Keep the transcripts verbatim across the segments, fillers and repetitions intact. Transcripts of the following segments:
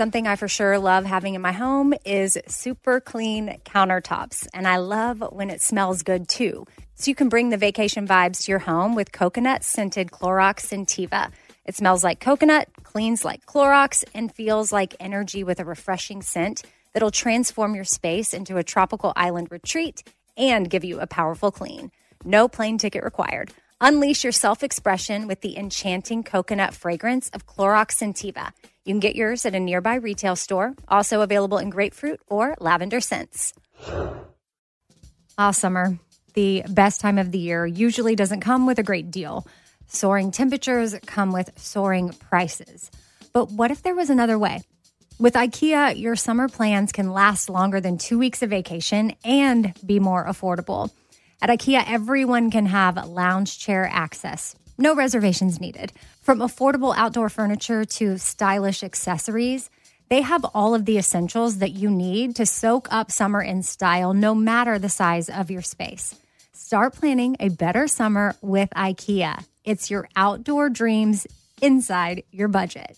Something I for sure love having in my home is super clean countertops, and I love when it smells good too. So you can bring the vacation vibes to your home with coconut-scented Clorox Scentiva. It smells like coconut, cleans like Clorox, and feels like energy with a refreshing scent that'll transform your space into a tropical island retreat and give you a powerful clean. No plane ticket required. Unleash your self-expression with the enchanting coconut fragrance of Clorox Scentiva. You can get yours at a nearby retail store, also available in grapefruit or lavender scents. Ah, summer, the best time of the year, usually doesn't come with a great deal. Soaring temperatures come with soaring prices. But what if there was another way? With IKEA, your summer plans can last longer than two weeks of vacation and be more affordable. At IKEA, everyone can have lounge chair access. No reservations needed. From affordable outdoor furniture to stylish accessories, they have all of the essentials that you need to soak up summer in style, no matter the size of your space. Start planning a better summer with IKEA. It's your outdoor dreams inside your budget.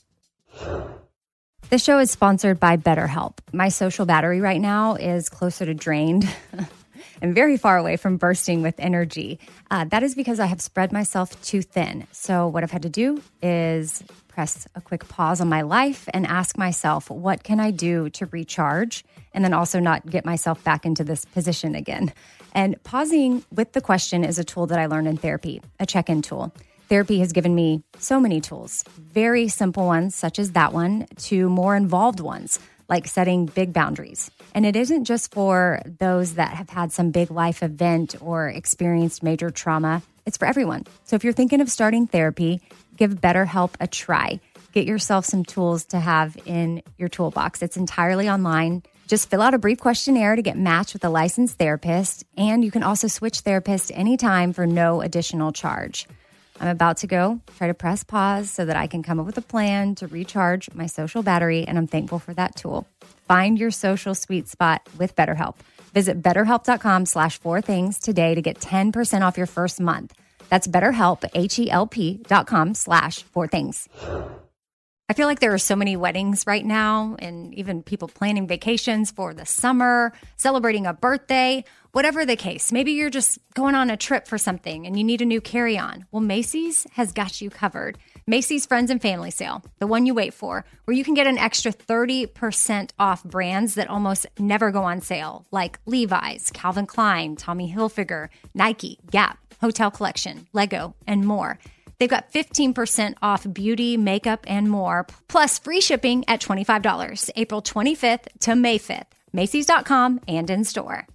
This show is sponsored by BetterHelp. My social battery right now is closer to drained and very far away from bursting with energy. Uh, that is because I have spread myself too thin. So what I've had to do is press a quick pause on my life and ask myself, what can I do to recharge and then also not get myself back into this position again? And pausing with the question is a tool that I learned in therapy, a check-in tool. Therapy has given me so many tools, very simple ones such as that one to more involved ones like setting big boundaries. And it isn't just for those that have had some big life event or experienced major trauma. It's for everyone. So if you're thinking of starting therapy, give BetterHelp a try. Get yourself some tools to have in your toolbox. It's entirely online. Just fill out a brief questionnaire to get matched with a licensed therapist. And you can also switch therapists anytime for no additional charge. I'm about to go try to press pause so that I can come up with a plan to recharge my social battery, and I'm thankful for that tool. Find your social sweet spot with BetterHelp. Visit betterhelp.com slash four things today to get ten percent off your first month. That's BetterHelp, H-E-L-P dot com slash four things. I feel like there are so many weddings right now and even people planning vacations for the summer, celebrating a birthday, whatever the case. Maybe you're just going on a trip for something and you need a new carry-on. Well, Macy's has got you covered. Macy's Friends and Family Sale, the one you wait for, where you can get an extra thirty percent off brands that almost never go on sale, like Levi's, Calvin Klein, Tommy Hilfiger, Nike, Gap, Hotel Collection, Lego, and more. They've got fifteen percent off beauty, makeup, and more, plus free shipping at twenty-five dollars, April twenty-fifth to May fifth. Macys dot com and in store.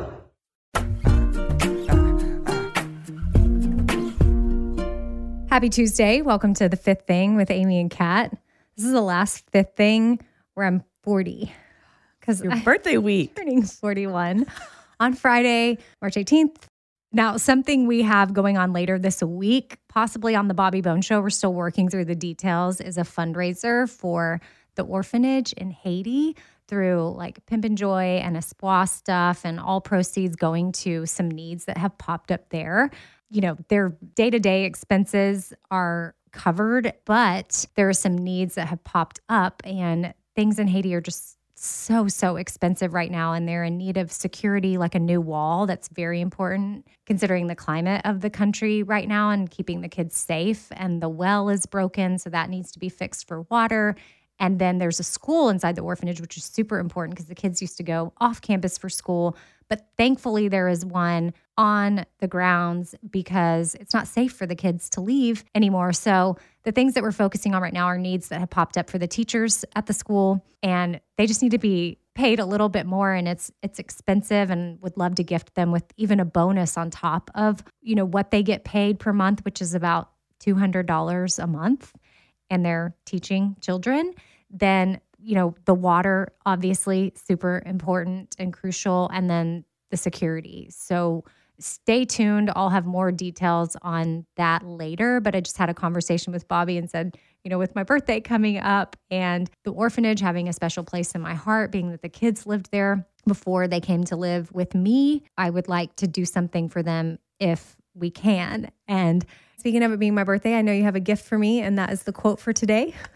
Happy Tuesday. Welcome to The Fifth Thing with Amy and Kat. This is the last Fifth Thing where I'm forty. Because your birthday week. I'm turning forty-one on Friday, March eighteenth. Now, something we have going on later this week, possibly on the Bobby Bone Show, we're still working through the details, is a fundraiser for the orphanage in Haiti through like Pimp and Joy and Espoir stuff, and all proceeds going to some needs that have popped up there. You know, their day-to-day expenses are covered, but there are some needs that have popped up, and things in Haiti are just so, so expensive right now, and they're in need of security, like a new wall. That's very important considering the climate of the country right now and keeping the kids safe. And the well is broken, so that needs to be fixed for water. And then there's a school inside the orphanage, which is super important because the kids used to go off campus for school. But thankfully, there is one on the grounds because it's not safe for the kids to leave anymore. So the things that we're focusing on right now are needs that have popped up for the teachers at the school, and they just need to be paid a little bit more, and it's it's expensive, and would love to gift them with even a bonus on top of, you know, what they get paid per month, which is about two hundred dollars a month, and they're teaching children. Then, you know, the water, obviously super important and crucial, and then the security. So stay tuned. I'll have more details on that later, but I just had a conversation with Bobby and said, you know, with my birthday coming up and the orphanage having a special place in my heart, being that the kids lived there before they came to live with me, I would like to do something for them if we can. And speaking of it being my birthday, I know you have a gift for me, and that is the quote for today.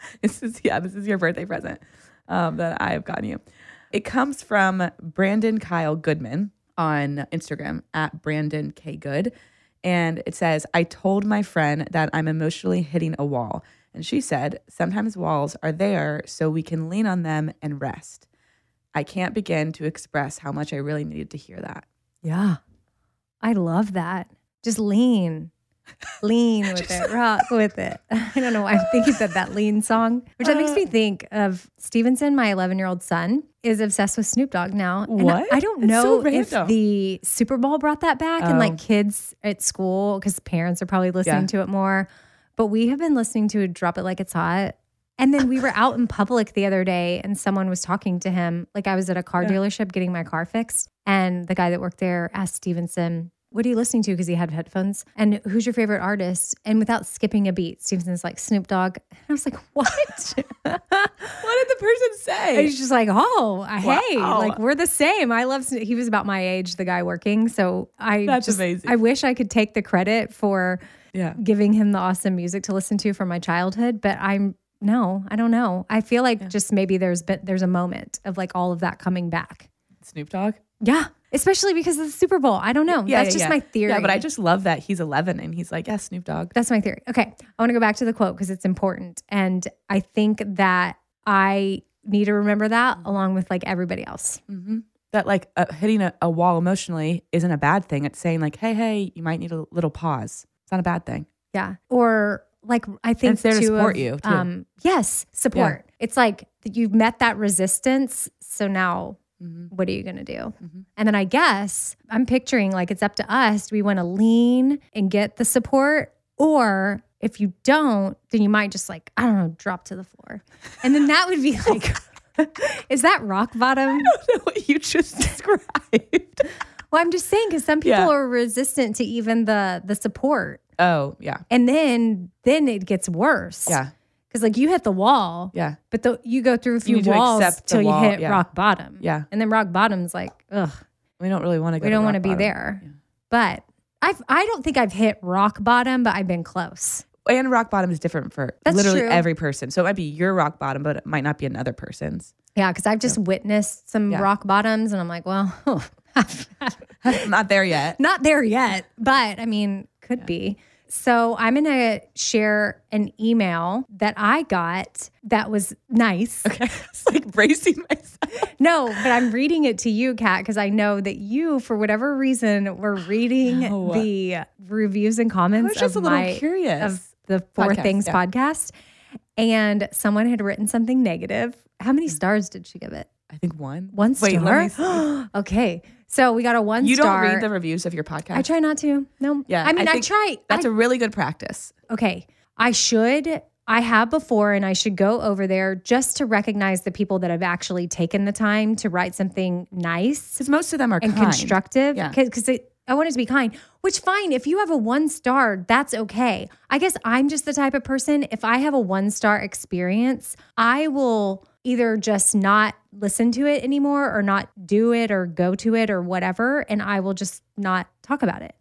This is, yeah, this is your birthday present um, that I have gotten you. It comes from Brandon Kyle Goodman on Instagram at Brandon K Good. And it says, I told my friend that I'm emotionally hitting a wall. And she said, sometimes walls are there so we can lean on them and rest. I can't begin to express how much I really needed to hear that. Yeah. I love that. Just lean. Lean with it. Rock with it. I don't know why I'm thinking of that lean song, which that makes me think of Stevenson, my eleven-year-old son, is obsessed with Snoop Dogg now. And What? I don't It's know so if random. the Super Bowl brought that back and Oh. like kids at school, because parents are probably listening Yeah. to it more. But we have been listening to Drop It Like It's Hot. And then we were out in public the other day and someone was talking to him. Like I was at a car Yeah. dealership getting my car fixed. And the guy that worked there asked Stevenson, what are you listening to? Because he had headphones. And who's your favorite artist? And without skipping a beat, Stevenson's like, Snoop Dogg. And I was like, what? What did the person And say? he's just like, oh, hey, Wow. like we're the same. I love, Snoop. He was about my age, the guy working. So I That's just, amazing. I wish I could take the credit for Yeah. giving him the awesome music to listen to from my childhood. But I'm, no, I don't know. I feel like just maybe there's been, there's a moment of like all of that coming back. Snoop Dogg? Yeah. Especially because of the Super Bowl. I don't know. Yeah, That's yeah, just yeah. my theory. Yeah, but I just love that he's eleven and he's like, yeah, Snoop Dogg. That's my theory. Okay. I want to go back to the quote because it's important. And I think that I need to remember that along with like everybody else. Mm-hmm. That like uh, hitting a, a wall emotionally isn't a bad thing. It's saying like, hey, hey, you might need a little pause. It's not a bad thing. Yeah. Or like, I think it's there to too support of, you, too. Um, yes. Support. It's like you've met that resistance. So now Mm-hmm. what are you going to do? Mm-hmm. And then I guess I'm picturing like it's up to us. Do we want to lean and get the support? Or if you don't, then you might just like, I don't know, drop to the floor. And then that would be like, is that rock bottom? I don't know what you just described. Well, I'm just saying because some people Yeah. are resistant to even the the support. Oh, yeah. And then then it gets worse. Yeah. Because like you hit the wall, Yeah. but the, you go through a few need to walls accept the till wall, you hit yeah. rock bottom. Yeah. And then rock bottom's like, ugh, We don't really want to go we to don't want to rock be bottom. there. Yeah. But I've I don't think I've hit rock bottom, but I've been close. And rock bottom is different for That's literally true. every person. So it might be your rock bottom, but it might not be another person's. Yeah, because I've just witnessed some Yeah. rock bottoms, and I'm like, well, Not there yet. not there yet, but I mean, could be. So I'm going to share an email that I got that was nice. Okay. It's like bracing myself. No, but I'm reading it to you, Kat, because I know that you, for whatever reason, were reading No. the reviews and comments I was just of a little my curious. of the Four Podcast, Things yeah. podcast, and someone had written something negative. How many stars did she give it? I think one. One Wait, let me star. see. Okay, so we got a one You star. don't read the reviews of your podcast? I try not to. No. Yeah, I mean, I I, think try. That's I, a really good practice. okay. I should. I have before, and I should go over there just to recognize the people that have actually taken the time to write something nice Because most of them are and kind. constructive. Yeah. Because I want it to be kind, which fine. If you have a one star, that's okay. I guess I'm just the type of person, if I have a one star experience, I will either just not listen to it anymore or not do it or go to it or whatever. And I will just not talk about it.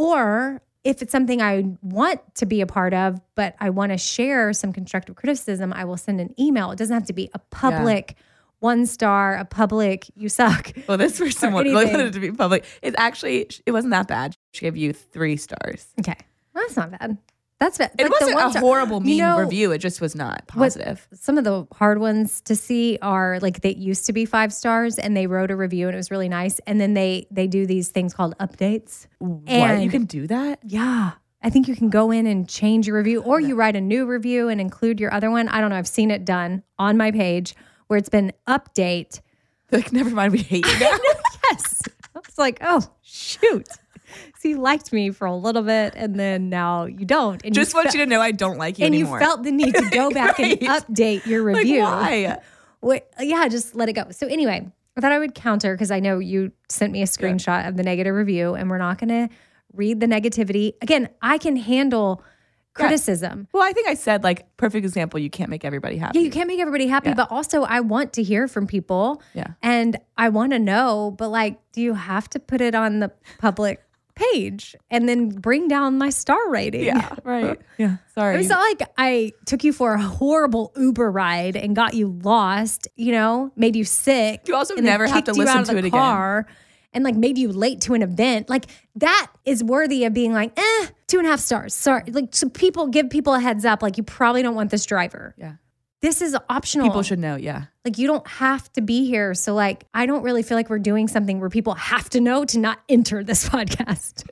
Or if it's something I want to be a part of, but I want to share some constructive criticism, I will send an email. It doesn't have to be a public one star, a public you suck. Well, this person Or wanted anything. wanted it to be public. It actually, it wasn't that bad. She gave you three stars. Okay. Well, that's not bad. That's bad. It Like the wasn't one a star- horrible, mean You know, review. It just was not what- positive. Some of the hard ones to see are like they used to be five stars and they wrote a review and it was really nice. And then they they do these things called updates. What? And- You can do that? Yeah. I think you can go in and change your review or you write a new review and include your other one. I don't know. I've seen it done on my page where it's been update. Like, never mind. We hate you now. Yes. It's like, oh, shoot. So you liked me for a little bit and then now you don't. And Just you want fe- you to know I don't like you And anymore. you felt the need to go back Right. and update your like, review. why? Wait, yeah, just let it go. So anyway, I thought I would counter because I know you sent me a screenshot of the negative review and we're not going to read the negativity. Again, I can handle criticism. Well, I think I said, like, perfect example, you can't make everybody happy. Yeah, you can't make everybody happy, Yeah. but also I want to hear from people Yeah. and I want to know, but like, do you have to put it on the public page and then bring down my star rating. Yeah, right. Yeah, sorry. It's not like I took you for a horrible Uber ride and got you lost, you know, made you sick. You also and then never have to kicked you listen out of to the it again. car and like made you late to an event. Like that is worthy of being like, eh, two and a half stars. Sorry. Like, so people give people a heads up. Like, you probably don't want this driver. Yeah. This is optional. People should know, yeah. Like, you don't have to be here. So like, I don't really feel like we're doing something where people have to know to not enter this podcast.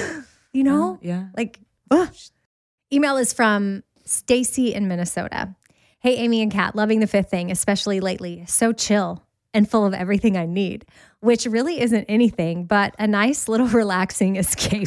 You know? Oh, yeah. Like, ugh. Email is from Stacy in Minnesota. Hey, Amy and Kat, loving the fifth thing, especially lately. So chill and full of everything I need, which really isn't anything, but a nice little relaxing escape.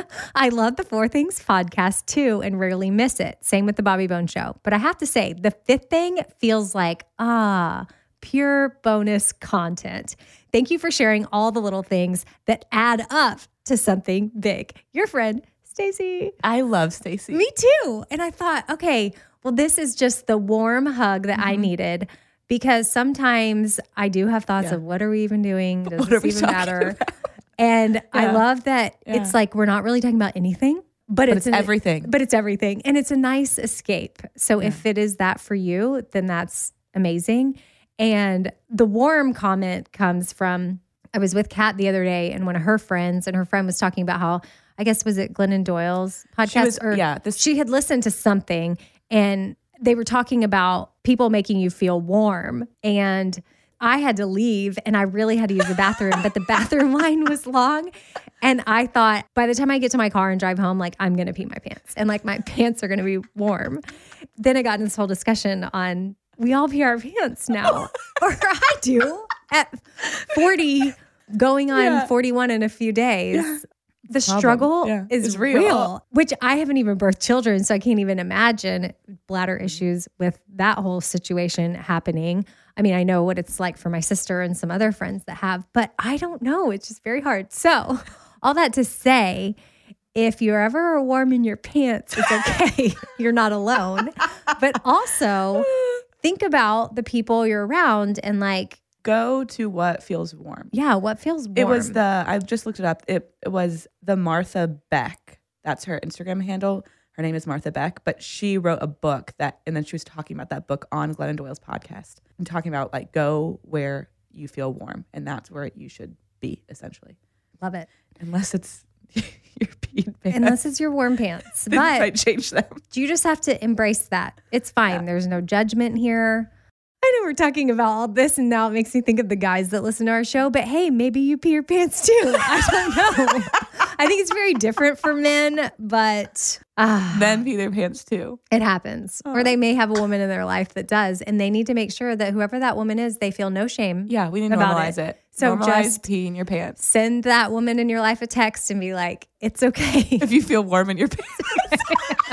I love the Four Things podcast too and rarely miss it. Same with the Bobby Bone Show. But I have to say, the fifth thing feels like, ah, pure bonus content. Thank you for sharing all the little things that add up to something big. Your friend, Stacy. I love Stacy. Me too. And I thought, okay, well, this is just the warm hug that mm-hmm. I needed. Because sometimes I do have thoughts yeah. of what are we even doing? Does what this are we even matter? About? And yeah. I love that yeah. it's like we're not really talking about anything, but, but it's, it's an, everything. But it's everything. And it's a nice escape. So yeah. if it is that for you, then that's amazing. And the warm comment comes from, I was with Kat the other day and one of her friends, and her friend was talking about how, I guess, was it Glennon Doyle's podcast? She was, or yeah. This, she had listened to something and they were talking about people making you feel warm. And I had to leave and I really had to use the bathroom, but the bathroom line was long. And I thought by the time I get to my car and drive home, like I'm going to pee my pants and like my pants are going to be warm. Then I got in this whole discussion on we all pee our pants now, or I do at forty, going on yeah. forty-one in a few days. Yeah. The struggle yeah. is it's real. real, which I haven't even birthed children, so I can't even imagine bladder issues with that whole situation happening. I mean, I know what it's like for my sister and some other friends that have, but I don't know. It's just very hard. So all that to say, if you're ever warm in your pants, it's okay. You're not alone. But also think about the people you're around and like, go to what feels warm. Yeah, what feels warm. It was the, I just looked it up. It, it was the Martha Beck. That's her Instagram handle. Her name is Martha Beck, but she wrote a book that, and then she was talking about that book on Glennon Doyle's podcast and talking about like, go where you feel warm. And that's where you should be, essentially. Love it. Unless it's your peed pants. Unless it's your warm pants. But but might change them. You just have to embrace that. It's fine. Yeah. There's no judgment here. I know we're talking about all this and now it makes me think of the guys that listen to our show, but hey, maybe you pee your pants too. I don't know. I think it's very different for men, but uh, men pee their pants too. It happens. Oh. Or they may have a woman in their life that does, and they need to make sure that whoever that woman is, they feel no shame. Yeah, we need to normalize it. it. So normalize just peeing your pants. Send that woman in your life a text and be like, it's okay. If you feel warm in your pants.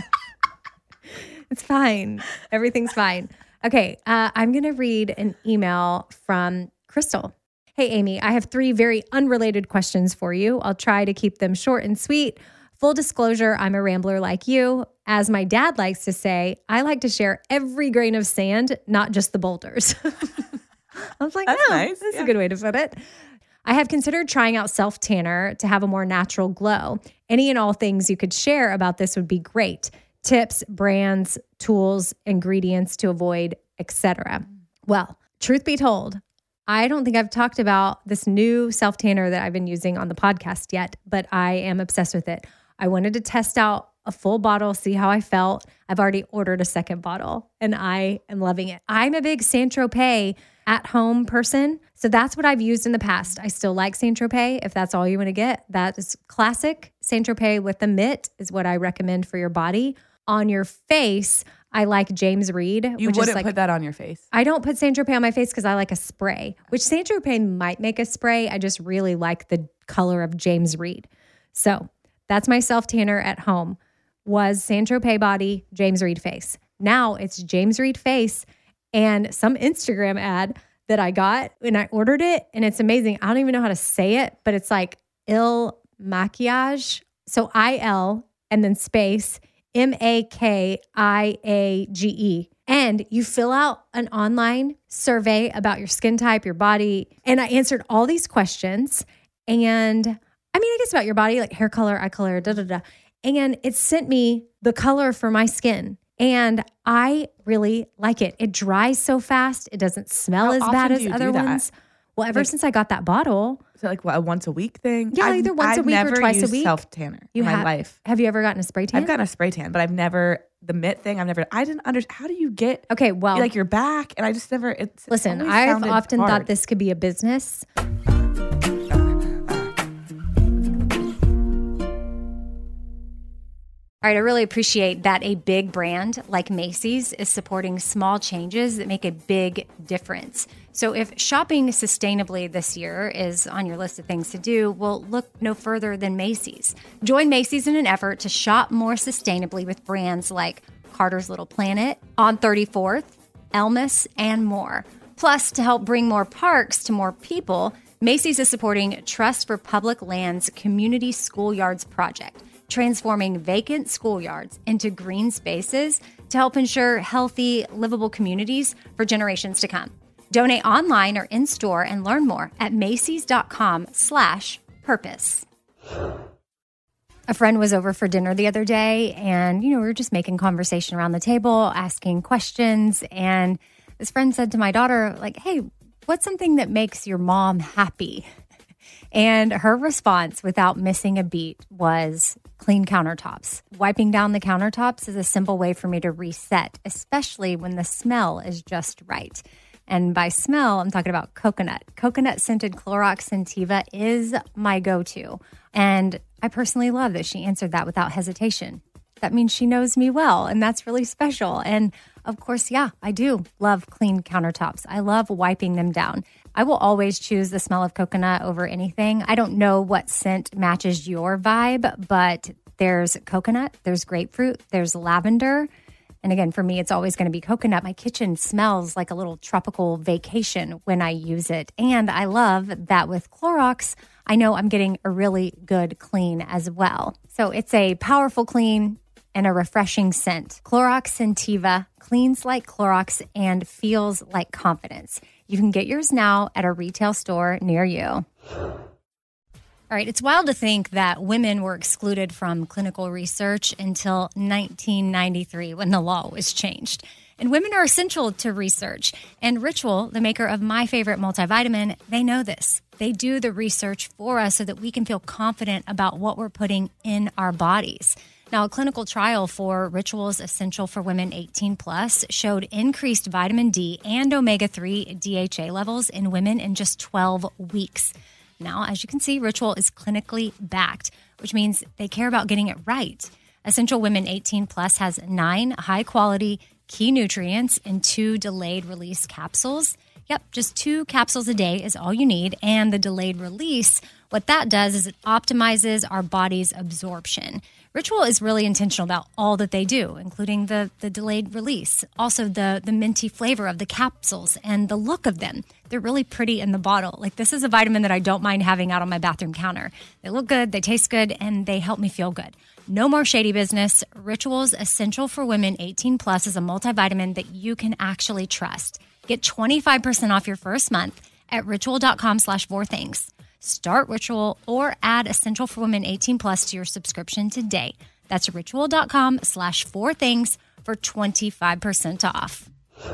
It's fine. Everything's fine. Okay, uh, I'm going to read an email from Crystal. Hey, Amy, I have three very unrelated questions for you. I'll try to keep them short and sweet. Full disclosure, I'm a rambler like you. As my dad likes to say, I like to share every grain of sand, not just the boulders. I was like, that's oh, nice. That's yeah. a good way to put it. I have considered trying out self-tanner to have a more natural glow. Any and all things you could share about this would be great. Tips, brands, tools, ingredients to avoid, et cetera. Well, truth be told, I don't think I've talked about this new self-tanner that I've been using on the podcast yet, but I am obsessed with it. I wanted to test out a full bottle, see how I felt. I've already ordered a second bottle and I am loving it. I'm a big Saint-Tropez at-home person, so that's what I've used in the past. I still like Saint-Tropez. If that's all you want to get, that is classic. Saint-Tropez with the mitt is what I recommend for your body. On your face, I like James Read. You which wouldn't is like, put that on your face. I don't put Saint-Tropez on my face because I like a spray, which Saint-Tropez might make a spray. I just really like the color of James Read. So that's my self-tanner at home. Was Saint-Tropez body, James Read face. Now it's James Read face and some Instagram ad that I got and I ordered it and it's amazing. I don't even know how to say it, but it's like Il Makiage. So I L and then space M A K I A G E. And you fill out an online survey about your skin type, your body. And I answered all these questions and I mean, I guess about your body, like hair color, eye color, da da da. And it sent me the color for my skin. And I really like it. It dries so fast. It doesn't smell How as often bad do as you do other that? ones. Well, ever Like- since I got that bottle. Is it like what, a once a week thing? Yeah, I've, either once a I've week or never twice a used week. self tanner You in my have, life. Have you ever gotten a spray tan? I've gotten a spray tan, but I've never the mitt thing. I've never. I didn't understand. How do you get Okay, well, like your back? And I just never. It's listen, always I've sounded often hard. thought this could be a business. All right, I really appreciate that a big brand like Macy's is supporting small changes that make a big difference. So if shopping sustainably this year is on your list of things to do, well, look no further than Macy's. Join Macy's in an effort to shop more sustainably with brands like Carter's Little Planet, On thirty-fourth, Elmis, and more. Plus, to help bring more parks to more people, Macy's is supporting Trust for Public Lands Community Schoolyards Project, transforming vacant schoolyards into green spaces to help ensure healthy, livable communities for generations to come. Donate online or in-store and learn more at macys.com slash purpose. A friend was over for dinner the other day and, you know, we were just making conversation around the table, asking questions. And this friend said to my daughter, like, hey, what's something that makes your mom happy? And her response, without missing a beat, was clean countertops. Wiping down the countertops is a simple way for me to reset, especially when the smell is just right. And by smell, I'm talking about coconut. Coconut scented Clorox Scentiva is my go-to. And I personally love that she answered that without hesitation. That means she knows me well, and that's really special. And of course, yeah, I do love clean countertops. I love wiping them down. I will always choose the smell of coconut over anything. I don't know what scent matches your vibe, but there's coconut, there's grapefruit, there's lavender. And again, for me, it's always going to be coconut. My kitchen smells like a little tropical vacation when I use it. And I love that with Clorox, I know I'm getting a really good clean as well. So it's a powerful clean and a refreshing scent. Clorox Scentiva cleans like Clorox and feels like confidence. You can get yours now at a retail store near you. All right, it's wild to think that women were excluded from clinical research until nineteen ninety-three when the law was changed. And women are essential to research. And Ritual, the maker of my favorite multivitamin, they know this. They do the research for us so that we can feel confident about what we're putting in our bodies. Now, a clinical trial for Ritual's Essential for Women eighteen plus showed increased vitamin D and omega three D H A levels in women in just twelve weeks. Now, as you can see, Ritual is clinically backed, which means they care about getting it right. Essential Women eighteen plus has nine high-quality key nutrients in two delayed release capsules. Yep, just two capsules a day is all you need. And the delayed release, what that does is it optimizes our body's absorption. Ritual is really intentional about all that they do, including the, the delayed release, also the, the minty flavor of the capsules and the look of them. They're really pretty in the bottle. Like, this is a vitamin that I don't mind having out on my bathroom counter. They look good, they taste good, and they help me feel good. No more shady business. Ritual's Essential for Women eighteen plus is a multivitamin that you can actually trust. Get twenty-five percent off your first month at ritual.com slash four things. Start Ritual or add Essential for Women eighteen plus to your subscription today. That's ritual.com slash four things for twenty-five percent off.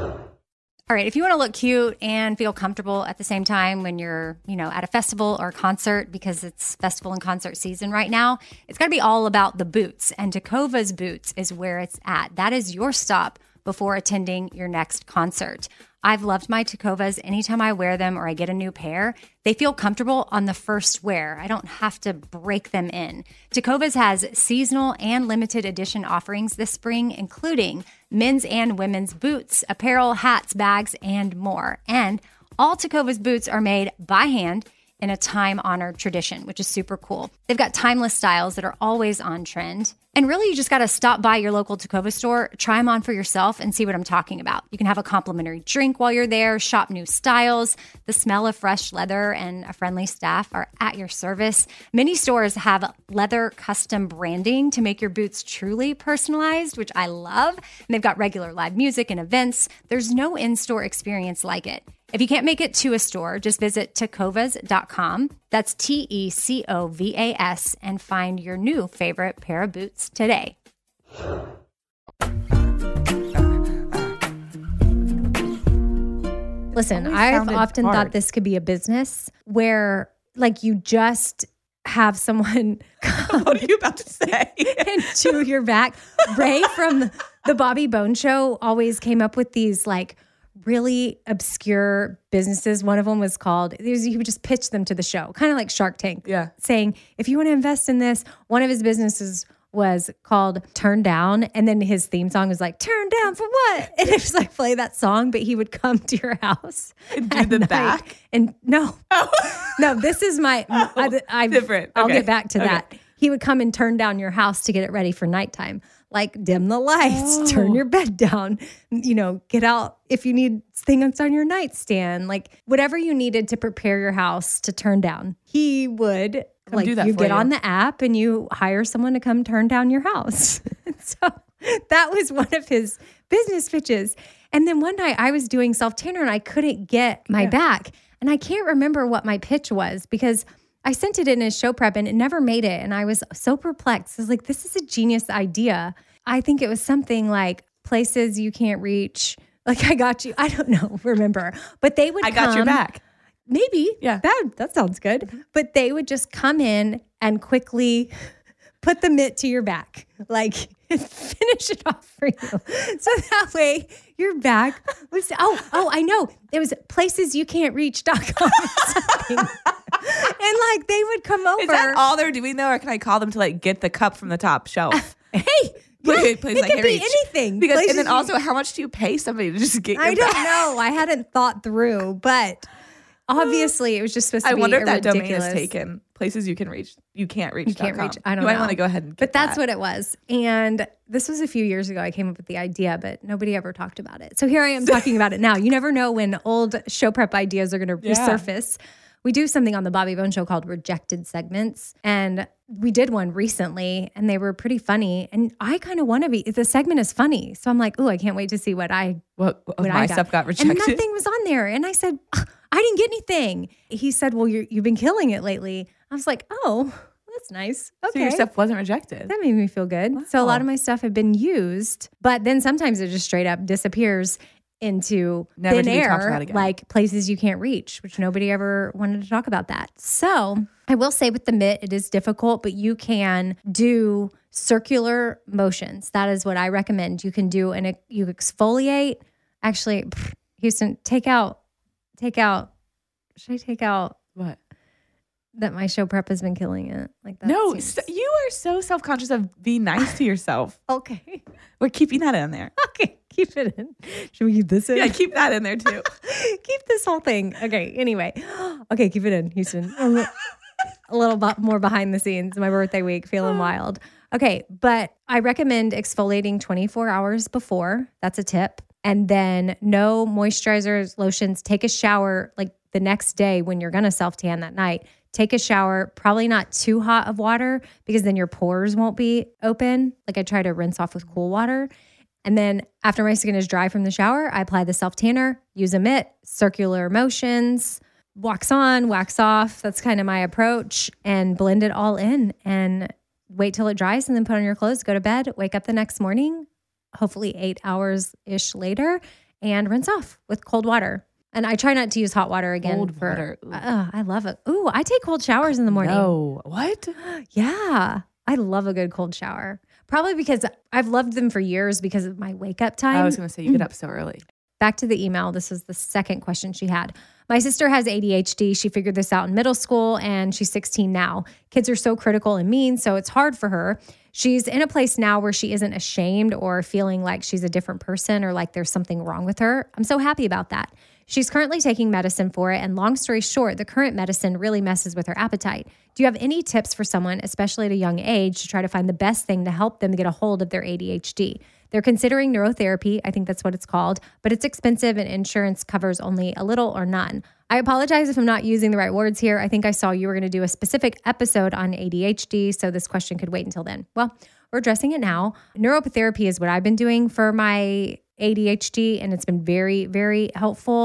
All right, if you want to look cute and feel comfortable at the same time when you're, you know, at a festival or a concert, because it's festival and concert season right now, it's got to be all about the boots. And Tecovas Boots is where it's at. That is your stop before attending your next concert. I've loved my Tecovas. Anytime I wear them or I get a new pair, they feel comfortable on the first wear. I don't have to break them in. Tecovas has seasonal and limited edition offerings this spring, including men's and women's boots, apparel, hats, bags, and more. And all Tecovas boots are made by hand in a time-honored tradition, which is super cool. They've got timeless styles that are always on trend. And really, you just got to stop by your local Tecovas store, try them on for yourself, and see what I'm talking about. You can have a complimentary drink while you're there, shop new styles. The smell of fresh leather and a friendly staff are at your service. Many stores have leather custom branding to make your boots truly personalized, which I love. And they've got regular live music and events. There's no in-store experience like it. If you can't make it to a store, just visit tecovas dot com. That's T E C O V A S and find your new favorite pair of boots today. Listen, Always I've sounded often hard. thought this could be a business where like you just have someone What are you about to say? into your back. Ray from the Bobby Bone Show always came up with these like really obscure businesses. One of them was called, he would just pitch them to the show, kind of like Shark Tank. Yeah. Saying, if you want to invest in this, one of his businesses was called Turn Down. And then his theme song was like, Turn Down for what? And it was like, play that song, but he would come to your house. And do at the night. back? And no, no, this is my, I, I, different. I'll Okay. get back to Okay. that. He would come and turn down your house to get it ready for nighttime. Like dim the lights, Oh. turn your bed down, you know, get out if you need things on your nightstand, like whatever you needed to prepare your house to turn down. He would Come like do that you for get you. on the app and you hire someone to come turn down your house. So that was one of his business pitches. And then one night I was doing self-tanner and I couldn't get my Yeah. back. And I can't remember what my pitch was because I sent it in as show prep and it never made it. And I was so perplexed. I was like, this is a genius idea. I think it was something like places you can't reach. Like I got you. I don't know, remember. But they would I got your come- back. Maybe. Yeah. That that sounds good. But they would just come in and quickly put the mitt to your back. Like finish it off for you. So that way your back was oh, oh, I know. It was places you can't reach dot com or something. And like they would come over. Is that all they're doing though, or can I call them to like get the cup from the top shelf? Hey, Wait, yeah, wait, please, it like, could be reach. anything. Because Places and then you- also, how much do you pay somebody to just get your I don't back? know. I hadn't thought through, but obviously it was just supposed to I be wonder a if that domain ridiculous. is taken. Places you can reach, you can't reach. You can't reach. I don't you know. might want to go ahead and. Get But that's that. what it was. And this was a few years ago. I came up with the idea, but nobody ever talked about it. So here I am talking about it now. You never know when old show prep ideas are going to Yeah. resurface. We do something on the Bobby Bone Show called Rejected Segments. And we did one recently and they were pretty funny. And I kind of want to be, the segment is funny. So I'm like, oh, I can't wait to see what I What, what what my I got. stuff got rejected. And nothing was on there. And I said, "Ugh, I didn't get anything. He said, well, you're, you've been killing it lately. I was like, oh, that's nice. So Okay. your stuff wasn't rejected. That made me feel good. So a lot Wow. of my stuff had been used, but then sometimes it just straight up disappears into Never thin to be talked air, about again. like places you can't reach, which nobody ever wanted to talk about that. So I will say with the mitt, it is difficult, but you can do circular motions. That is what I recommend. You can do, and you exfoliate. Actually, pff, Houston, take out, take out. Should I take out What? that my show prep has been killing it? Like that. No, seems- st- you are so self conscious of being nice to yourself. okay. We're keeping that in there. Okay, keep it in. Should we keep this in? Yeah, keep that in there too. keep this whole thing. Okay, anyway. Okay, keep it in, Houston. A li- a little bit more behind the scenes. My birthday week, feeling wild. Okay, but I recommend exfoliating twenty-four hours before. That's a tip. And then no moisturizers, lotions. Take a shower like the next day when you're going to self-tan that night. Take a shower, probably not too hot of water because then your pores won't be open. Like I try to rinse off with cool water. And then after my skin is dry from the shower, I apply the self-tanner, use a mitt, circular motions, wax on, wax off. That's kind of my approach, and blend it all in and wait till it dries and then put on your clothes, go to bed, wake up the next morning, hopefully eight hours-ish later, and rinse off with cold water. And I try not to use hot water again. Cold for, water. Ooh. Uh, I love it. Ooh, I take cold showers in the morning. No. What? Yeah, I love a good cold shower. Probably because I've loved them for years because of my wake up time. I was going to say you get up so early. Back to the email. This is the second question she had. My sister has A D H D. She figured this out in middle school and she's sixteen now. Kids are so critical and mean, so it's hard for her. She's in a place now where she isn't ashamed or feeling like she's a different person or like there's something wrong with her. I'm so happy about that. She's currently taking medicine for it. And long story short, the current medicine really messes with her appetite. Do you have any tips for someone, especially at a young age, to try to find the best thing to help them get a hold of their A D H D? They're considering neurotherapy. I think that's what it's called, but it's expensive and insurance covers only a little or none. I apologize if I'm not using the right words here. I think I saw you were going to do a specific episode on A D H D, so this question could wait until then. Well, we're addressing it now. Neuropatherapy is what I've been doing for my A D H D, and it's been very, very helpful.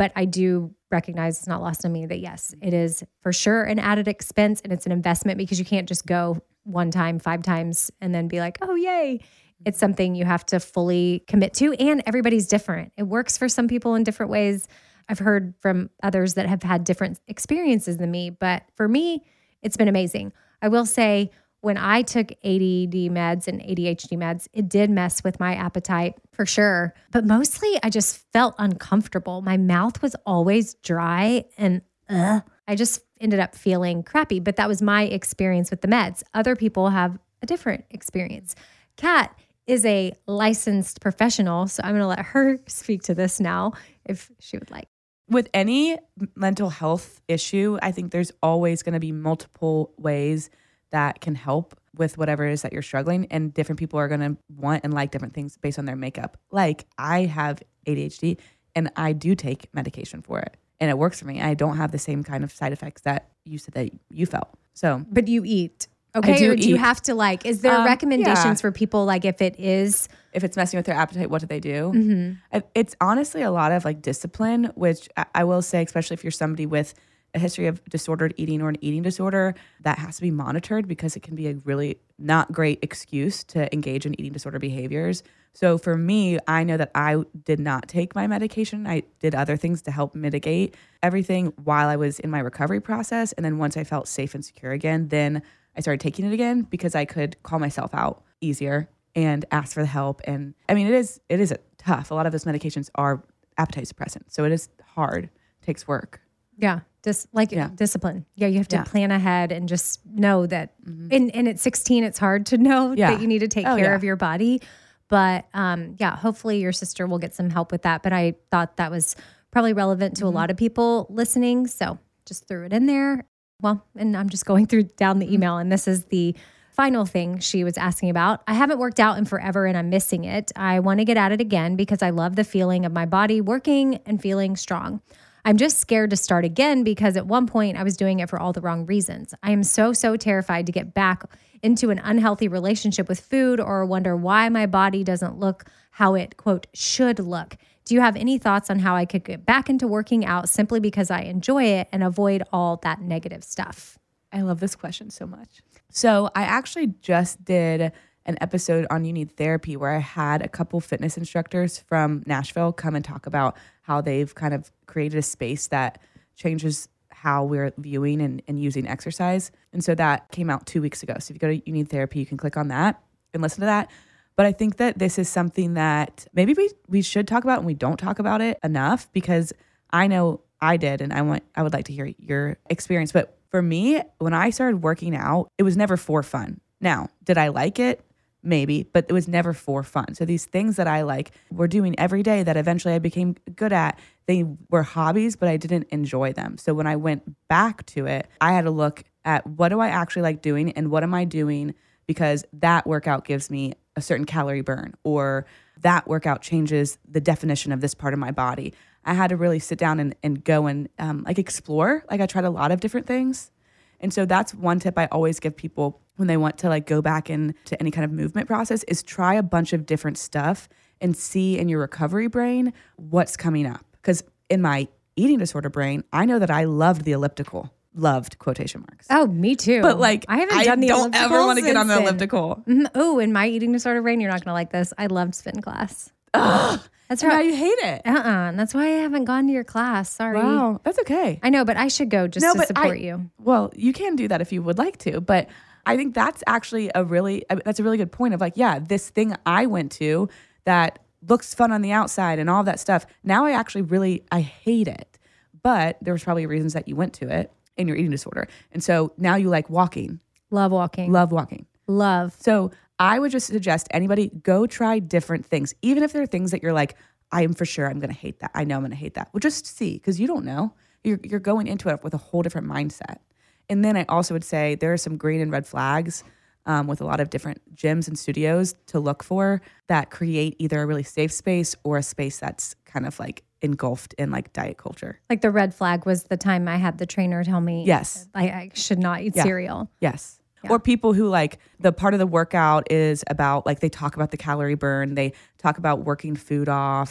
But I do recognize, it's not lost on me, that yes, it is for sure an added expense, and it's an investment because you can't just go one time, five times, and then be like, oh, yay. It's something you have to fully commit to, and everybody's different. It works for some people in different ways. I've heard from others that have had different experiences than me, but for me, it's been amazing. I will say, when I took A D D meds and A D H D meds, it did mess with my appetite for sure. But mostly I just felt uncomfortable. My mouth was always dry and ugh. I just ended up feeling crappy. But that was my experience with the meds. Other people have a different experience. Kat is a licensed professional, so I'm going to let her speak to this now if she would like. With any mental health issue, I think there's always going to be multiple ways that can help with whatever it is that you're struggling. And different people are going to want and like different things based on their makeup. Like I have A D H D and I do take medication for it and it works for me. I don't have the same kind of side effects that you said that you felt. So, but you eat. Okay. do Or do eat. you have to like, is there Um, recommendations yeah. for people like if it is, if it's messing with their appetite, what do they do? mm-hmm. I- It's honestly a lot of like discipline, which I- I will say, especially if you're somebody with a history of disordered eating or an eating disorder, that has to be monitored because it can be a really not great excuse to engage in eating disorder behaviors. So for me, I know that I did not take my medication. I did other things to help mitigate everything while I was in my recovery process. And then once I felt safe and secure again, then I started taking it again because I could call myself out easier and ask for the help. And I mean, it is it is a tough. A lot of those medications are appetite suppressants. So it is hard, takes work. yeah, just like Yeah. discipline. Yeah. You have to Yeah. plan ahead and just know that, and, and at sixteen, it's hard to know Yeah. that you need to take Oh, care yeah. of your body. But um, yeah, hopefully your sister will get some help with that. But I thought that was probably relevant to a lot of people listening. So just threw it in there. Well, and I'm just going through down the email, and this is the final thing she was asking about. I haven't worked out in forever and I'm missing it. I want to get at it again because I love the feeling of my body working and feeling strong. I'm just scared to start again because at one point I was doing it for all the wrong reasons. I am so, so terrified to get back into an unhealthy relationship with food or wonder why my body doesn't look how it, quote, should look. Do you have any thoughts on how I could get back into working out simply because I enjoy it and avoid all that negative stuff? I love this question so much. So I actually just did an episode on You Need Therapy where I had a couple fitness instructors from Nashville come and talk about how they've kind of created a space that changes how we're viewing and, and using exercise. And so that came out two weeks ago. So if you go to You Need Therapy, you can click on that and listen to that. But I think that this is something that maybe we, we should talk about and we don't talk about it enough because I know I did and I want I would like to hear your experience. But for me, when I started working out, it was never for fun. Now, did I like it? Maybe, but it was never for fun. So these things that I like were doing every day that eventually I became good at, they were hobbies, but I didn't enjoy them. So when I went back to it, I had to look at what do I actually like doing and what am I doing because that workout gives me a certain calorie burn or that workout changes the definition of this part of my body. I had to really sit down and, and go and um, like explore. Like I tried a lot of different things. And so that's one tip I always give people when they want to like go back into any kind of movement process is try a bunch of different stuff and see in your recovery brain what's coming up. Because in my eating disorder brain, I know that I loved the elliptical. Loved quotation marks. Oh, me too. But like, I haven't done the don't ever elliptical want to get on the since then. elliptical. Mhm. Oh, in my eating disorder brain, you're not going to like this. I loved spin class. Ugh, That's now right. you hate it. Uh-uh. And that's why I haven't gone to your class. Sorry. Wow, that's okay. I know, but I should go just No, to but support I- you. Well, you can do that if you would like to, but I think that's actually a really I mean, that's a really good point of like, yeah, this thing I went to that looks fun on the outside and all that stuff. Now I actually really I hate it. But there was probably reasons that you went to it in your eating disorder. And so now you like walking. Love walking. Love walking. Love. So I would just suggest anybody go try different things, even if there are things that you're like, I am for sure I'm going to hate that. I know I'm going to hate that. Well, just see, because you don't know. You're, you're going into it with a whole different mindset. And then I also would say there are some green and red flags um, with a lot of different gyms and studios to look for that create either a really safe space or a space that's kind of like engulfed in like diet culture. Like the red flag was the time I had the trainer tell me Yes. I, I should not eat Yeah. cereal. Yes. Yeah. Or people who like the part of the workout is about like they talk about the calorie burn, they talk about working food off,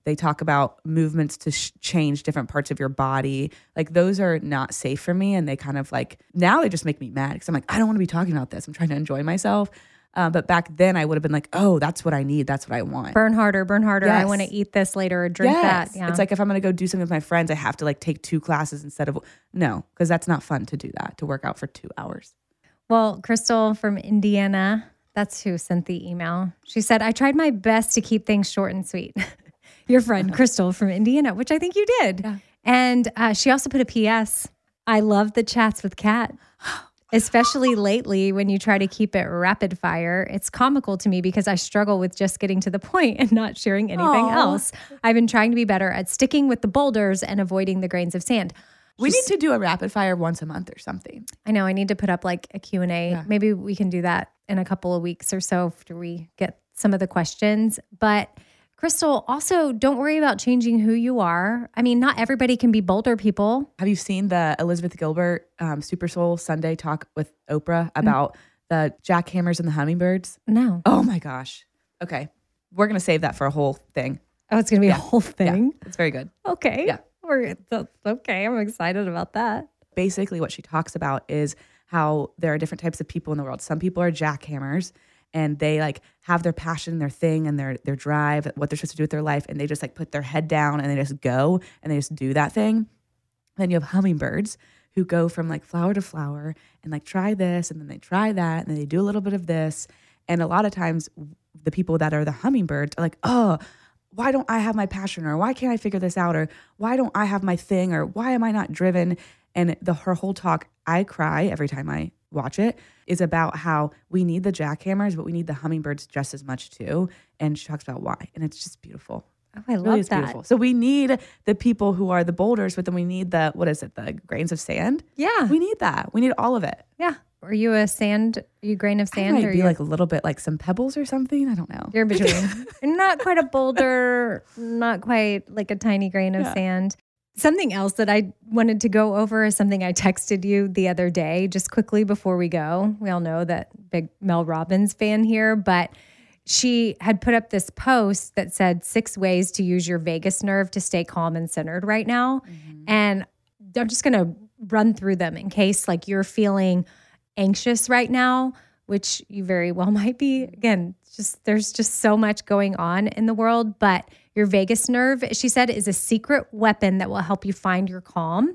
They talk about movements to sh- change different parts of your body. Like those are not safe for me. And they kind of like, now they just make me mad because I'm like, I don't want to be talking about this. I'm trying to enjoy myself. Uh, but back then I would have been like, oh, that's what I need. That's what I want. Burn harder, burn harder. I Yes. want to eat this later or drink Yes. that. Yeah. It's like if I'm going to go do something with my friends, I have to like take two classes instead of, no, because that's not fun to do that, to work out for two hours. Well, Crystal from Indiana, that's who sent the email. She said, I tried my best to keep things short and sweet. Your friend, Crystal from Indiana, which I think you did. Yeah. And uh, she also put a P S. I love the chats with Kat, especially lately when you try to keep it rapid fire. It's comical to me because I struggle with just getting to the point and not sharing anything Aw. else. I've been trying to be better at sticking with the boulders and avoiding the grains of sand. We need to do a rapid fire once a month or something. I know I need to put up like a Q and A. Yeah. Maybe we can do that in a couple of weeks or so after we get some of the questions. But Crystal, also don't worry about changing who you are. I mean, not everybody can be boulder people. Have you seen the Elizabeth Gilbert um, Super Soul Sunday talk with Oprah about mm. the jackhammers and the hummingbirds? No. Oh my gosh. Okay. We're going to save that for a whole thing. Oh, it's going to be Yeah. a whole thing? Yeah. It's very good. Okay. Yeah. We're, that's okay. I'm excited about that. Basically, what she talks about is how there are different types of people in the world. Some people are jackhammers and they like have their passion, their thing, and their their drive, what they're supposed to do with their life, and they just like put their head down and they just go and they just do that thing. Then you have hummingbirds who go from like flower to flower and like try this and then they try that and then they do a little bit of this. And a lot of times the people that are the hummingbirds are like, oh, why don't I have my passion, or why can't I figure this out, or why don't I have my thing, or why am I not driven? And the her whole talk, I cry every time I watch it, is about how we need the jackhammers, but we need the hummingbirds just as much too. And she talks about why, and it's just beautiful. Oh, I It love really is that. beautiful. So we need the people who are the boulders, but then we need the, what is it, the grains of sand? Yeah. We need that. We need all of it. Yeah. Are you a sand, are you grain of I sand? might or be you're, like a little bit like some pebbles or something. I don't know. you're in between. You're not quite a boulder, not quite like a tiny grain of Yeah. sand. Something else that I wanted to go over is something I texted you the other day, just quickly before we go. We all know that big Mel Robbins fan here, but she had put up this post that said six ways to use your vagus nerve to stay calm and centered right now. Mm-hmm. And I'm just going to run through them in case like you're feeling anxious right now, which you very well might be. Again, just there's just so much going on in the world, but your vagus nerve, she said, is a secret weapon that will help you find your calm.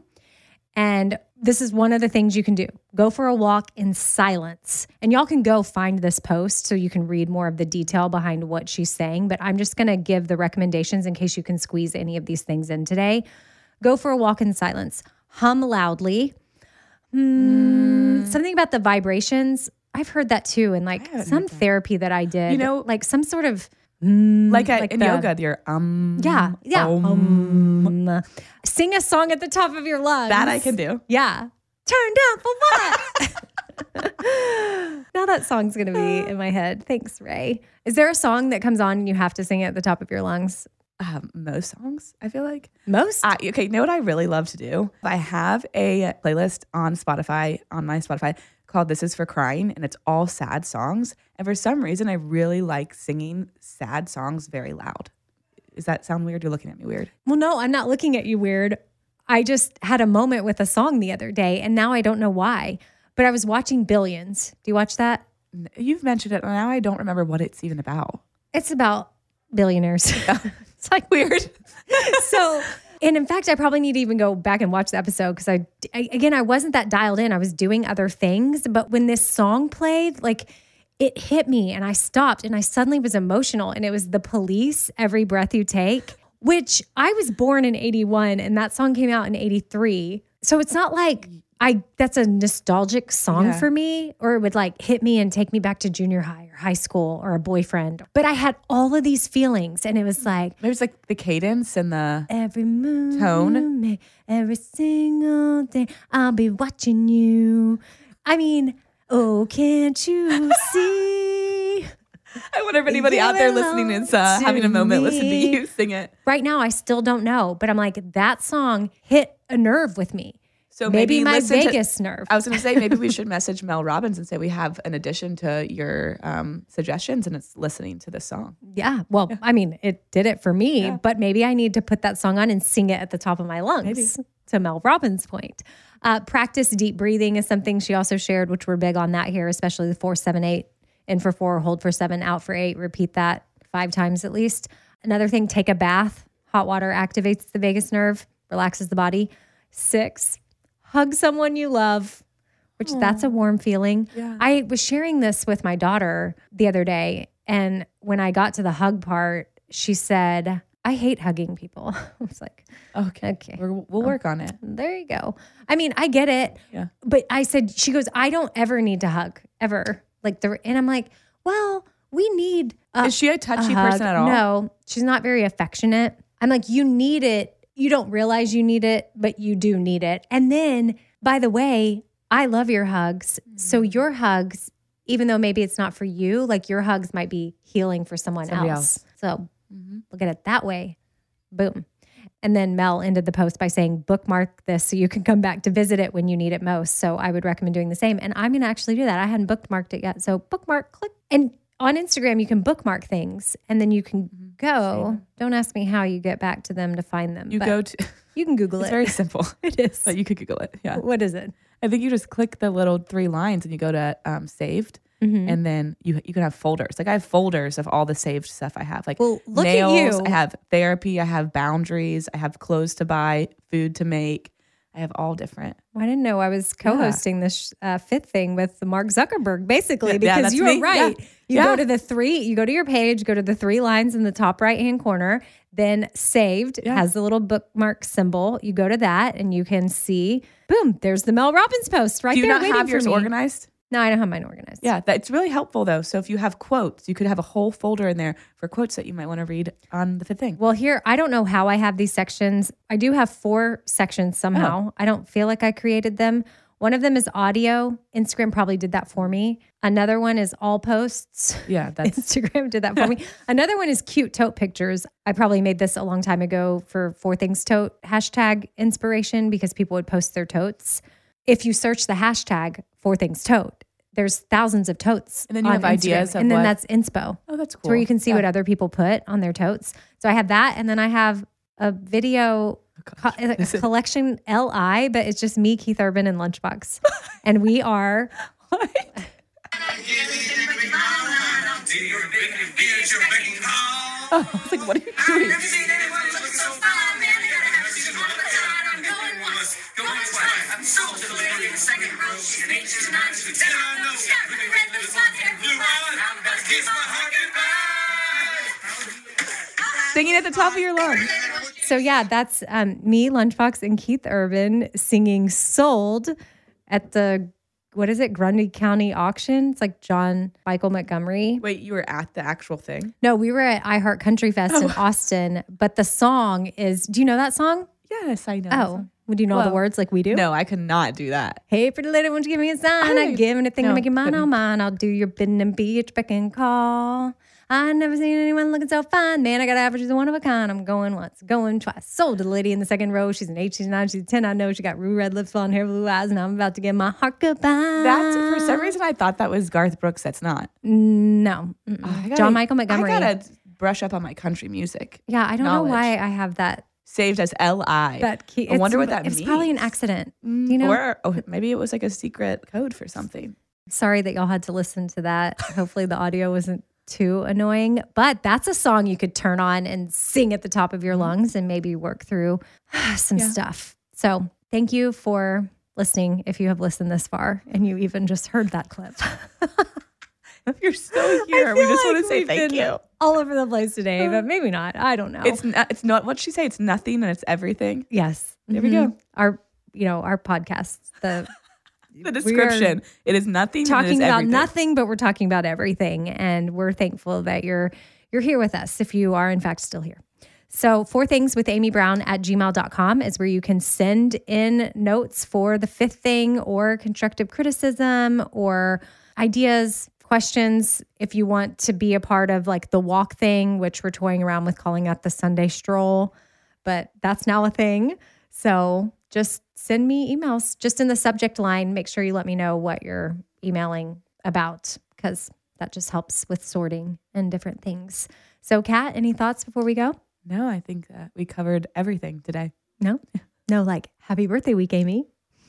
And this is one of the things you can do. Go for a walk in silence. And y'all can go find this post so you can read more of the detail behind what she's saying. But I'm just going to give the recommendations in case you can squeeze any of these things in today. Go for a walk in silence. Hum loudly. Mm, something about the vibrations. I've heard that too. And like some therapy that I did, You know- like some sort of mm, Like, a, in the- yoga, you're um. Yeah, yeah. Um, Um, sing a song at the top of your lungs. that I can do. Yeah. Turn down for what? Now that song's going to be in my head. Thanks, Ray. Is there a song that comes on and you have to sing it at the top of your lungs? Um, most songs, I feel like. Most? Uh, okay, you know what I really love to do? I have a playlist on Spotify, on my Spotify, called This Is For Crying, and it's all sad songs. And for some reason, I really like singing sad songs very loud. Does that sound weird? You're looking at me weird. Well, no, I'm not looking at you weird. I just had a moment with a song the other day, and now I don't know why. But I was watching Billions. Do you watch that? N- You've mentioned it, and now I don't remember what it's even about. It's about billionaires. It's like weird. So, and in fact, I probably need to even go back and watch the episode because I, I, again, I wasn't that dialed in. I was doing other things. But when this song played, like it hit me and I stopped and I suddenly was emotional. And it was The Police, Every Breath You Take, which I was born in eighty-one and that song came out in eighty-three. So it's not like I that's a nostalgic song Yeah. for me, or it would like hit me and take me back to junior high or high school or a boyfriend. But I had all of these feelings and it was like, Maybe it's like the cadence and the every moon, Tone. every single day, I'll be watching you. I mean, oh, can't you see? I wonder if anybody out there listening is uh, To having a moment. Listen to me. you sing it. Right now, I still don't know, but I'm like, that song hit a nerve with me. So maybe, maybe my listen to- vagus nerve. I was going to say, maybe we should message Mel Robbins and say we have an addition to your um, suggestions, and it's listening to this song. Yeah. Well, I mean, it did it for me, Yeah. but maybe I need to put that song on and sing it at the top of my lungs. Maybe. To Mel Robbins' point. Uh, practice deep breathing is something she also shared, which we're big on that here, especially the four, seven, eight, in for four, hold for seven, out for eight. Repeat that five times at least. Another thing, take a bath. Hot water activates the vagus nerve, relaxes the body. Six, hug someone you love, which Aww. That's a warm feeling. Yeah. I was sharing this with my daughter the other day. And when I got to the hug part, she said, I hate hugging people. I was like, okay, okay, We're, we'll work on it. There you go. I mean, I get it. Yeah. But I said, she goes, I don't ever need to hug ever. Like the, and I'm like, well, we need a, Is she a touchy a hug. person at all? No, she's not very affectionate. I'm like, you need it. You don't realize you need it, but you do need it. And then, by the way, I love your hugs. Mm-hmm. So your hugs, even though maybe it's not for you, like your hugs might be healing for someone Somebody else. else. So Mm-hmm. look at it that way. Boom. And then Mel ended the post by saying, bookmark this so you can come back to visit it when you need it most. So I would recommend doing the same. And I'm going to actually do that. I hadn't bookmarked it yet. So bookmark, click. And on Instagram, you can bookmark things and then you can mm-hmm. go. Don't ask me how you get back to them to find them. You but go to, you can Google it's it. very simple. It is. But you could Google it. Yeah. What is it? I think you just click the little three lines and you go to um, saved. Mm-hmm. And then you you can have folders. Like I have folders of all the saved stuff I have. Like well, look nails, at you. I have therapy, I have boundaries, I have clothes to buy, food to make. I have all different. Well, I didn't know I was co-hosting yeah. this uh, fifth thing with Mark Zuckerberg, basically, yeah, because yeah, you were me. right. Yeah. You yeah. go to the three, you go to your page, go to the three lines in the top right-hand corner, then saved yeah. has the little bookmark symbol. You go to that and you can see, boom, there's the Mel Robbins post right Do you there not waiting have for yours me. organized? No, I don't have mine organized. Yeah, that's really helpful though. So if you have quotes, you could have a whole folder in there for quotes that you might want to read on the fifth thing. Well, here, I don't know how I have these sections. I do have four sections somehow. Oh. I don't feel like I created them. One of them is audio. Instagram probably did that for me. Another one is all posts. Yeah, that's Instagram did that for me. Another one is cute tote pictures. I probably made this a long time ago for Four Things Tote hashtag inspiration because people would post their totes. If you search the hashtag Four Things Tote, there's thousands of totes. And then you on have ideas Instagram. of And then what? that's inspo. Oh, that's cool. It's where you can see yeah. what other people put on their totes. So I have that. And then I have a video co- a collection L I, but it's just me, Keith Urban, and Lunchbox. And we are... What? Oh, I was like, what are you doing? Singing at the top of your lungs. So yeah, that's um, me, Lunchbox, and Keith Urban singing Sold at the, what is it, Grundy County auction. It's like John Michael Montgomery. Wait, you were at the actual thing? No, we were at iHeart Country Fest oh. in Austin, but the song is, do you know that song? Yes, I know. Oh, would you know well, all the words like we do? No, I could not do that. Hey, pretty lady, won't you give me a sign? I, I give anything no, to make you mine, couldn't. oh mine. I'll do your bidding and be at your beck and call. I never seen anyone looking so fine. Man, I got averages of one of a kind. I'm going once, going twice. Sold to the lady in the second row. She's an eight, she's a nine, she's a ten. I know she got rue red lips, blonde hair, blue eyes, and I'm about to give my heart goodbye. That's, for some reason, I thought that was Garth Brooks. That's not. No. Oh, gotta, John Michael Montgomery. I gotta brush up on my country music. Yeah, I don't knowledge. know why I have that. Saved as L I. But key, I wonder what that it's means. It's probably an accident. Mm, you know? Or oh, maybe it was like a secret code for something. Sorry that y'all had to listen to that. Hopefully the audio wasn't too annoying. But that's a song you could turn on and sing at the top of your lungs and maybe work through some yeah. stuff. So thank you for listening if you have listened this far and you even just heard that clip. If you're still here, we just like want to say thank you. All over the place today, but maybe not. I don't know. It's not, it's not what she say. It's nothing and it's everything. Yes. There mm-hmm. we go. Our, you know, our podcast, the the description. It is nothing. Talking and it is about everything. nothing, but we're talking about everything, and we're thankful that you're you're here with us. If you are in fact still here. So Four Things with Amy Brown at gmail dot com is where you can send in notes for the fifth thing or constructive criticism or ideas, questions. If you want to be a part of like the walk thing, which we're toying around with calling out the Sunday stroll, but that's now a thing. So just send me emails just in the subject line. Make sure you let me know what you're emailing about, because that just helps with sorting and different things. So Kat, any thoughts before we go? No, I think that we covered everything today. No, no, like happy birthday week, Amy.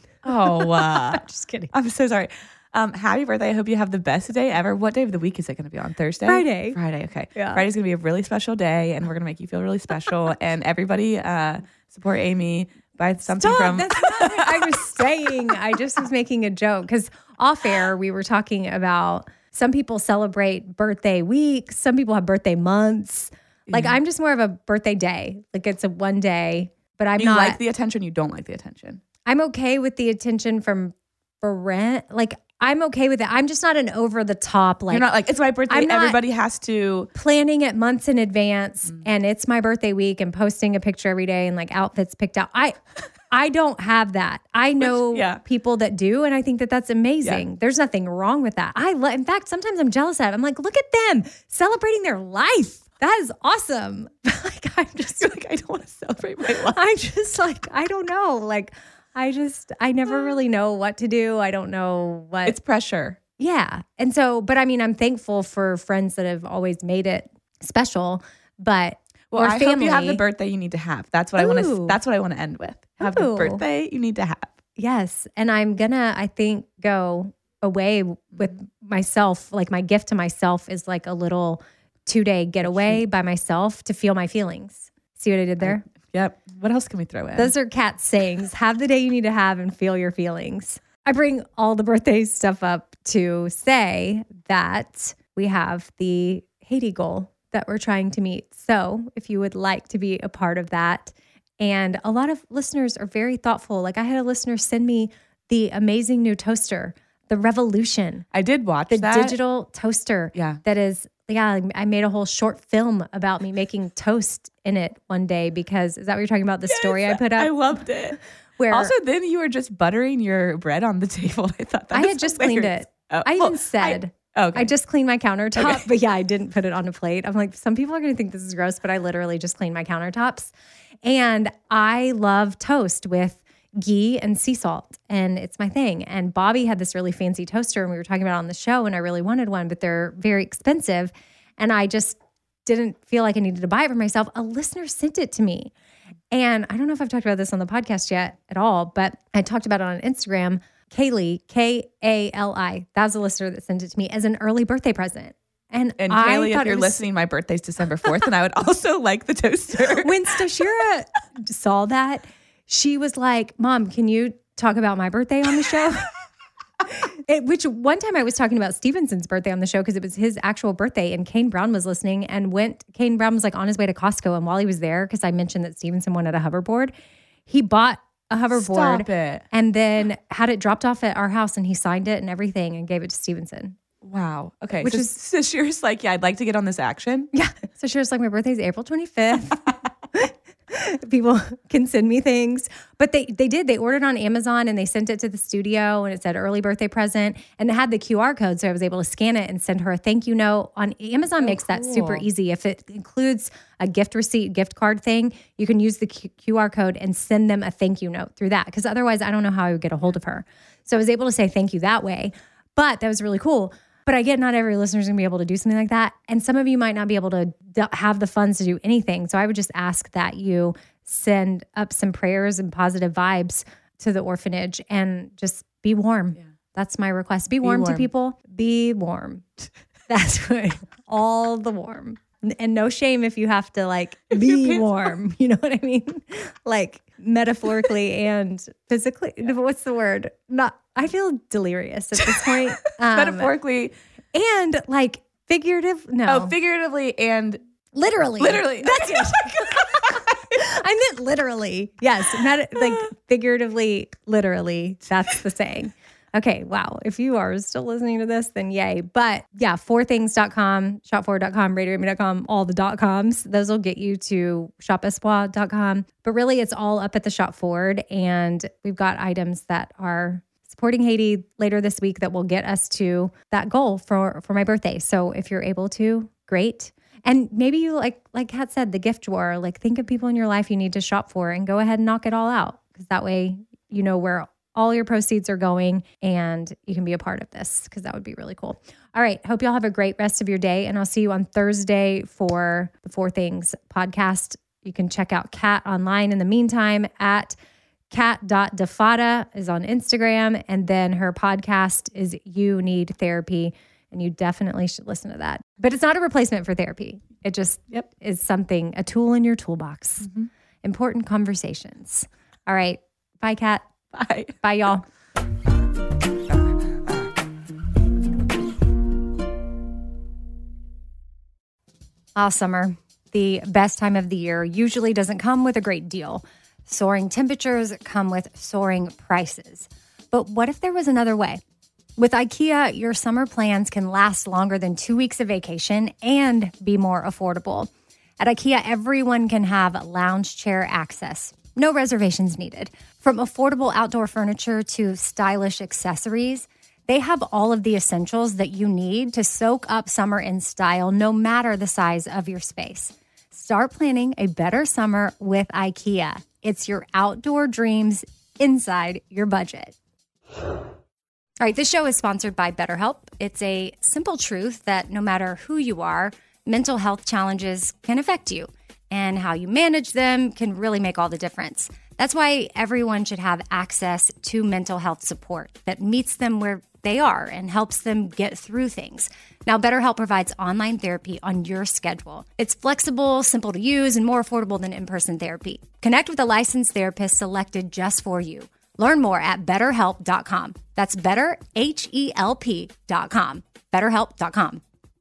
Oh, uh, Just kidding. I'm so sorry. Um, happy birthday. I hope you have the best day ever. What day of the week is it going to be on? Thursday? Friday. Friday. Okay. Yeah. Friday's going to be a really special day, and we're going to make you feel really special. And everybody uh, support Amy. Buy something Stop, from... that's not what I was saying. I just was making a joke because off air we were talking about some people celebrate birthday weeks. Some people have birthday months. Like, Yeah. I'm just more of a birthday day. Like, it's a one day, but I'm You not. like the attention, you don't like the attention. I'm okay with the attention from friend. Like, I'm okay with it. I'm just not an over the top. Like, You're not like, it's my birthday. I'm not- Everybody has to... planning it months in advance Mm. and it's my birthday week and posting a picture every day and like outfits picked out. I I don't have that. I know yeah. people that do, and I think that that's amazing. Yeah. There's nothing wrong with that. I lo- in fact, sometimes I'm jealous of it. I'm like, look at them celebrating their life. That is awesome. Like, I'm just You're like, I don't want to celebrate my life. I'm just like, I don't know. Like, I just I never really know what to do. I don't know what It's pressure. Yeah. And so, but I mean, I'm thankful for friends that have always made it special, but Well, or I family. hope you have the birthday you need to have. That's what I want Ooh. to. That's what I want to end with. Have Ooh. the birthday you need to have. Yes. And I'm gonna, I think, go away with myself. Like, my gift to myself is like a little two day getaway by myself to feel my feelings. See what I did there? Yep. What else can we throw in? Those are Kat sayings. Have the day you need to have and feel your feelings. I bring all the birthday stuff up to say that we have the Haiti goal that we're trying to meet. So if you would like to be a part of that, and a lot of listeners are very thoughtful. Like, I had a listener send me the amazing new toaster, the Revolution, I did watch the that. digital toaster. Yeah. That is, yeah, I made a whole short film about me making toast in it one day because, is that what you're talking about? The story I put up? I loved it. Where Also, then you were just buttering your bread on the table. I thought that I was had just cleaned hilarious. it. Oh, I well, even said, I, okay. I just cleaned my countertop, Okay. but yeah, I didn't put it on a plate. I'm like, some people are going to think this is gross, but I literally just cleaned my countertops. And I love toast with ghee and sea salt, and it's my thing. And Bobby had this really fancy toaster, and we were talking about it on the show, and I really wanted one, but they're very expensive. And I just didn't feel like I needed to buy it for myself. A listener sent it to me. And I don't know if I've talked about this on the podcast yet at all, but I talked about it on Instagram. Kaylee, K A L I, that was a listener that sent it to me as an early birthday present. And, And I Kaylee, thought if you're it was, listening, my birthday's December fourth, and I would also like the toaster. when Stashira saw that, she was like, Mom, can you talk about my birthday on the show? It, which one time I was talking about Stevenson's birthday on the show because it was his actual birthday, and Kane Brown was listening and went, Kane Brown was like on his way to Costco. And while he was there, because I mentioned that Stevenson wanted a hoverboard, he bought a hoverboard Stop it. and then had it dropped off at our house, and he signed it and everything and gave it to Stevenson. Wow. Okay. Which so, is- so she was like, yeah, I'd like to get on this action. Yeah. So she was like, my birthday's April twenty-fifth. People can send me things. But they they did. They ordered on Amazon and they sent it to the studio, and it said early birthday present, and it had the Q R code. So I was able to scan it and send her a thank you note. On Amazon makes that super cool. easy. If it includes a gift receipt, gift card thing, you can use the Q- QR code and send them a thank you note through that. Because otherwise, I don't know how I would get a hold of her. So I was able to say thank you that way. But that was really cool. But I get not every listener is going to be able to do something like that. And some of you might not be able to d- have the funds to do anything. So I would just ask that you send up some prayers and positive vibes to the orphanage and just be warm. Yeah. That's my request. Be warm, to warm. people. Be warm. That's what, all the warm. And no shame if you have to like be pants warm. You know what I mean? Like metaphorically and physically. What's the word? Not. I feel delirious at this point. Um, Metaphorically. and like figurative. No, Oh, figuratively and literally. literally. That's it. I meant literally. Yes, meta- like figuratively, literally. That's the saying. Okay, wow. If you are still listening to this, then yay. But yeah, four things dot com, shop forward dot com, radio amy dot com, all the dot coms. Those will get you to shop espoir dot com. But really, it's all up at the Shop Forward. And we've got items that are supporting Haiti later this week that will get us to that goal for, for my birthday. So if you're able to, great. And maybe you, like like Kat said, the gift drawer, like think of people in your life you need to shop for and go ahead and knock it all out. because that way you know where all your proceeds are going and you can be a part of this, because that would be really cool. All right. Hope y'all have a great rest of your day. And I'll see you on Thursday for the Four Things podcast. You can check out Kat online in the meantime at kat dot defada is on Instagram. And then her podcast is You Need Therapy. And you definitely should listen to that. But it's not a replacement for therapy. It just yep. is something, a tool in your toolbox. Mm-hmm. Important conversations. All right. Bye, Kat. Bye. Bye, y'all. Ah, summer, the best time of the year, usually doesn't come with a great deal. Soaring temperatures come with soaring prices. But what if there was another way? With IKEA, your summer plans can last longer than two weeks of vacation and be more affordable. At IKEA, everyone can have lounge chair access. No reservations needed. From affordable outdoor furniture to stylish accessories, they have all of the essentials that you need to soak up summer in style, no matter the size of your space. Start planning a better summer with IKEA. It's your outdoor dreams inside your budget. All right, this show is sponsored by BetterHelp. It's a simple truth that no matter who you are, mental health challenges can affect you, and how you manage them can really make all the difference. That's why everyone should have access to mental health support that meets them where they are and helps them get through things. Now, BetterHelp provides online therapy on your schedule. It's flexible, simple to use, and more affordable than in-person therapy. Connect with a licensed therapist selected just for you. Learn more at better help dot com. That's better, H E L P dot com. better help dot com.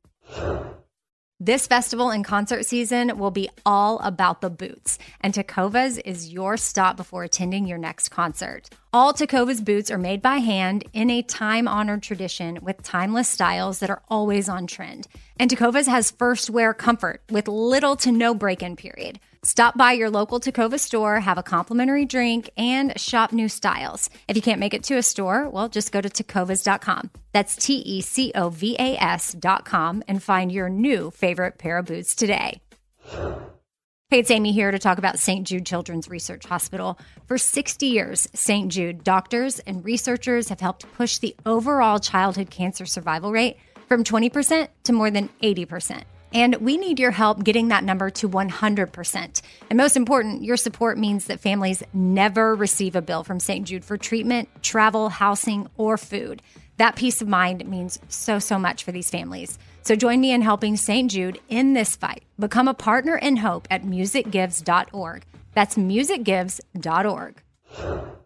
This festival and concert season will be all about the boots, and Tecovas is your stop before attending your next concert. All Tecovas boots are made by hand in a time-honored tradition with timeless styles that are always on trend. And Tecovas has first wear comfort with little to no break-in period. Stop by your local Tecova store, have a complimentary drink, and shop new styles. If you can't make it to a store, well, just go to tecovas dot com. That's T E C O V A S dot com and find your new favorite pair of boots today. Hey, it's Amy here to talk about Saint Jude Children's Research Hospital. For sixty years, Saint Jude doctors and researchers have helped push the overall childhood cancer survival rate from twenty percent to more than eighty percent. And we need your help getting that number to one hundred percent. And most important, your support means that families never receive a bill from Saint Jude for treatment, travel, housing, or food. That peace of mind means so, so much for these families. So join me in helping Saint Jude in this fight. Become a partner in hope at music gives dot org. That's music gives dot org.